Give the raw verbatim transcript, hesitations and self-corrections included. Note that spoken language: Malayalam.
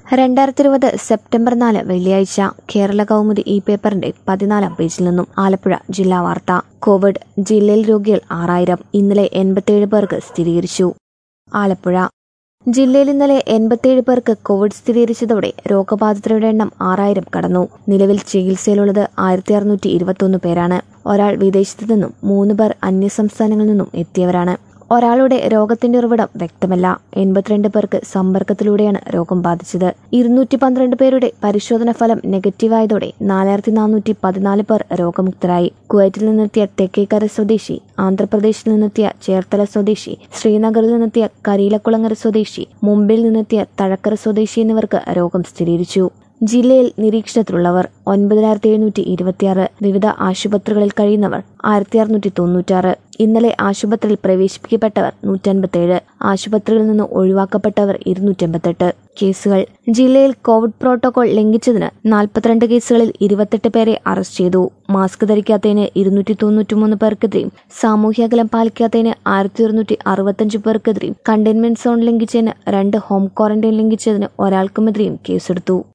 രണ്ടായിരത്തി ഇരുപത് സെപ്റ്റംബർ നാല് വെള്ളിയാഴ്ച കേരള കൗമുദി ഈ പേപ്പറിന്റെ പതിനാലാം പേജിൽ നിന്നും ആലപ്പുഴ ജില്ലാ വാർത്ത. കോവിഡ് ജില്ലയിൽ രോഗികൾ ആറായിരം. ഇന്നലെ എൺപത്തിയേഴ് പേർക്ക് സ്ഥിരീകരിച്ചു. ആലപ്പുഴ ജില്ലയിൽ ഇന്നലെ എൺപത്തിയേഴ് പേർക്ക് കോവിഡ് സ്ഥിരീകരിച്ചതോടെ രോഗബാധിതരുടെ എണ്ണം ആറായിരം കടന്നു. നിലവിൽ ചികിത്സയിലുള്ളത് ആയിരത്തി അറുന്നൂറ്റി ഇരുപത്തൊന്ന് പേരാണ്. ഒരാൾ വിദേശത്തു നിന്നും മൂന്ന് പേർ അന്യസംസ്ഥാനങ്ങളിൽ നിന്നും എത്തിയവരാണ്. ഒരാളുടെ രോഗത്തിന്റെ ഉറവിടം വ്യക്തമല്ല. എൺപത്തിരണ്ട് പേർക്ക് സമ്പർക്കത്തിലൂടെയാണ് രോഗം ബാധിച്ചത്. ഇരുന്നൂറ്റി പന്ത്രണ്ട് പേരുടെ പരിശോധന ഫലം നെഗറ്റീവായതോടെ നാലായിരത്തി നാനൂറ്റി പതിനാല് പേർ രോഗമുക്തരായി. കുവൈറ്റിൽ നിന്നെത്തിയ തെക്കേക്കര സ്വദേശി, ആന്ധ്രാപ്രദേശിൽ നിന്നെത്തിയ ചേർത്തല സ്വദേശി, ശ്രീനഗറിൽ നിന്നെത്തിയ കരിയിലക്കുളങ്ങര സ്വദേശി, മുംബൈയിൽ നിന്നെത്തിയ തഴക്കര സ്വദേശി എന്നിവർക്ക് രോഗം സ്ഥിരീകരിച്ചു. ജില്ലയിൽ നിരീക്ഷണത്തിലുള്ളവർ ഒൻപതിനായിരത്തി എഴുന്നൂറ്റി ഇരുപത്തിയാറ്. വിവിധ ആശുപത്രികളിൽ കഴിയുന്നവർ ആയിരത്തി അറുന്നൂറ്റി തൊണ്ണൂറ്റാറ്. ഇന്നലെ ആശുപത്രിയിൽ പ്രവേശിപ്പിക്കപ്പെട്ടവർ നൂറ്റൻപത്തേഴ്. ആശുപത്രിയിൽ നിന്ന് ഒഴിവാക്കപ്പെട്ടവർ ഇരുന്നൂറ്റെൺപത്തെട്ട്. കേസുകൾ ജില്ലയിൽ കോവിഡ് പ്രോട്ടോകോൾ ലംഘിച്ചതിന് നാൽപ്പത്തിരണ്ട് കേസുകളിൽ ഇരുപത്തെട്ട് പേരെ അറസ്റ്റ് ചെയ്തു. മാസ്ക് ധരിക്കാത്തതിന് ഇരുന്നൂറ്റി തൊണ്ണൂറ്റിമൂന്ന് പേർക്കെതിരെയും സാമൂഹ്യ അകലം പാലിക്കാത്തതിന് ആയിരത്തി ഒരുന്നൂറ്റി അറുപത്തഞ്ച് പേർക്കെതിരെയും കണ്ടെയ്ൻമെന്റ് സോൺ ലംഘിച്ചതിന് രണ്ട്, ഹോം ക്വാറന്റൈൻ ലംഘിച്ചതിന് ഒരാൾക്കുമെതിരെയും കേസെടുത്തു.